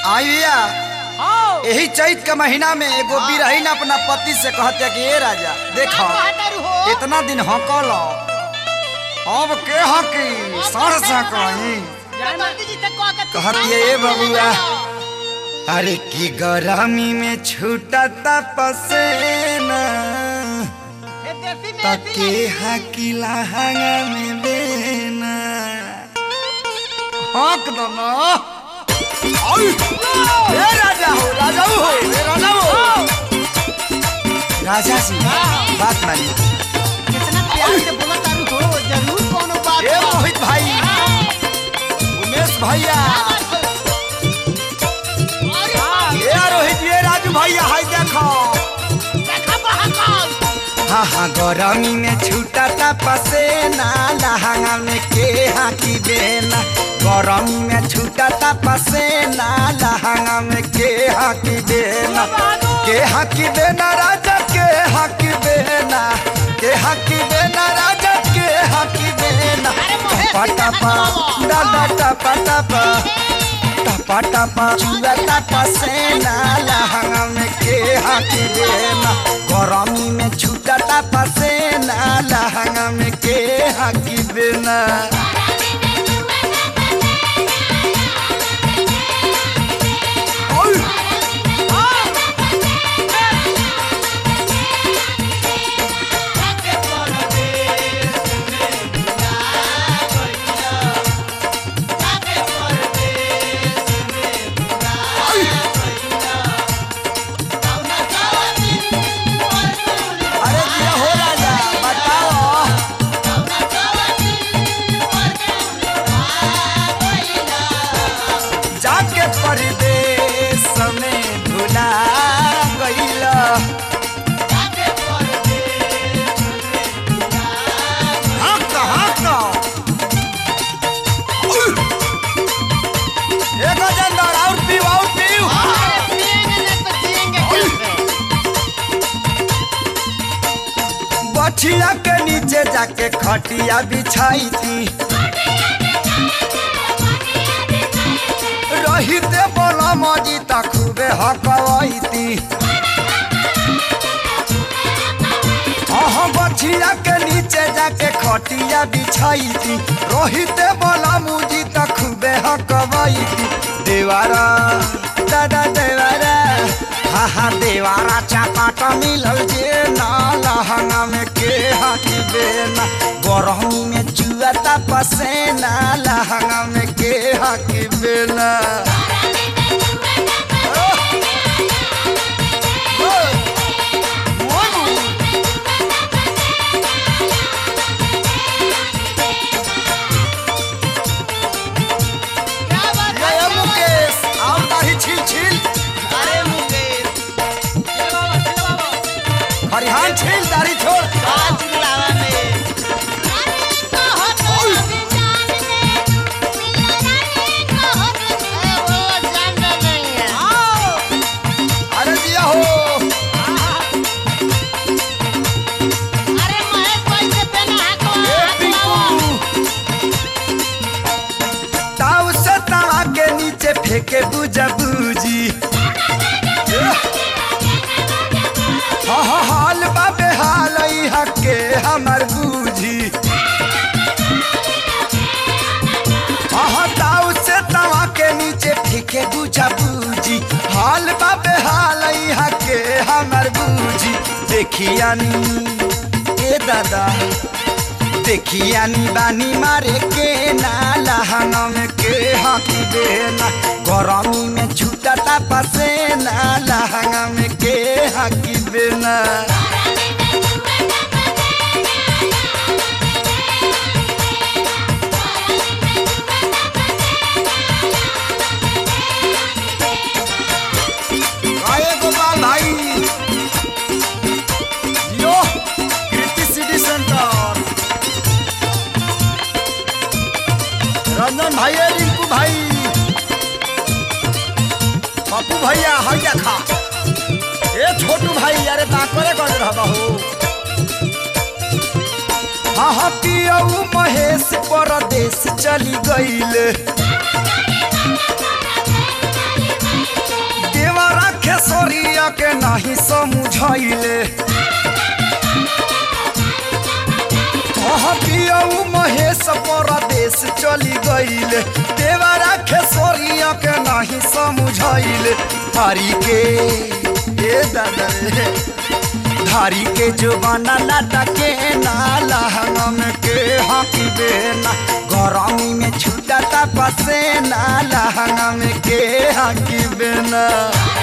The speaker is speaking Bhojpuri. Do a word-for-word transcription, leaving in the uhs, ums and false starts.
आइया यही चैत के महीना में एगो बिरहीन अपना पति से कहते कि ए राजा देखो इतना दिन हकल अब के हकी सर से कहीं कहती ए बबुआ अरे की गरमी में छूटता पसेना तके हकी लहंगा में देना हक दो ना ए राजा हो राजा हो ए राजा हो राजा जी बात मानी कितना प्यार से बोला तारू हो जरूर कोनो बात ए मोहित भाई उमेश भैया ए रोहित ये राजू भैया हाय देखो देखा बहकाल हाँ हाँ गरमी में छूटता पसेना लहंगा में के हाकी देना गरमी में छूटता पसेना लहंगा में के हाकी देना के हाकी देना राजा के हाकी देना के हाकी देना राजा के हाकी देना टपा टपा डाला टपा टपा टपा टपा चुआता पसेना लहंगा में के हाकी देना गरमी में छूटता पसेना लहंगा में के हाकी देना परदेश में भुला गईला हक हक एक जंदर और पीव और पीव पिएंगे नहीं तो जिएंगे कैसे बछिया के नीचे जाके खटिया बिछाई थी रहीते बोला मजी तक खूबे हकवाईती हाँ बछिया के नीचे जाके खटिया बिछाई थी रहीते बोला मुजी तक खूबे हकवाईती देवारा दादा देवारा हाँ हाँ देवारा चापाट मिलल जे ना लहंगा में के हाकी बेना गरमी में चुआता पसेना लहंगा में के हाकी बेना हरिहान छील दाढ़ी छोड़ आज लावा में अरे दिया हो अरे महेश भाई से पेना ताऊ से तावा के नीचे फेंके बुझा बूजी हाँ हाल बाबे हाल हके हमर बूझी हाँ ताऊ से तवा के नीचे फेंके बुझा बूझी हाल बाबे हाल हके हमर बूझी देखियानी ए दादा देखियानी बानी मारे के ना लहंगा में के हाकी देना गरमी में छूटता पसेना लहंगा में के हाकी देना आए गोपाल भाई यो कृति सिटी सेंटर रंजन भाई रिंकू भाई पप्पू भैया हैया खा ए छोटू भाई अरे ताकरे कर रहा हो हाँ हाँ पियऊ महेश परदेश चली गईल गईले पियऊ महेश परदेश चली गईले देवरा खेसरिया के नहीं समझाइले धारी के ए दादा रे धारी के जुबाना लाटा के नाला हम के हाकी बेना गरमी में छूटा पसे नाला हम के हाकी बेना।